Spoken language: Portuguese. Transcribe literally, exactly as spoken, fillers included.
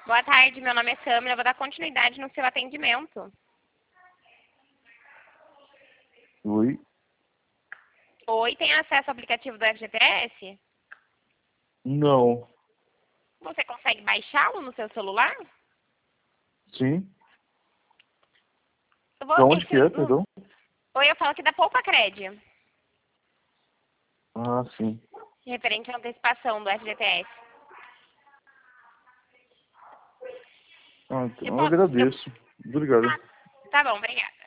Boa tarde, meu nome é Samira, eu vou dar continuidade no seu atendimento. Oi? Oi, tem acesso ao aplicativo do F G T S? Não. Você consegue baixá-lo no seu celular? Sim? Eu vou... Da onde esse- que é, hum, perdão? Oi, eu falo aqui da Poupa Cred, Ah, sim. referente à antecipação do F G T S. Ah, então Eu eu posso... eu- agradeço. Obrigado. Ah, tá bom, obrigada.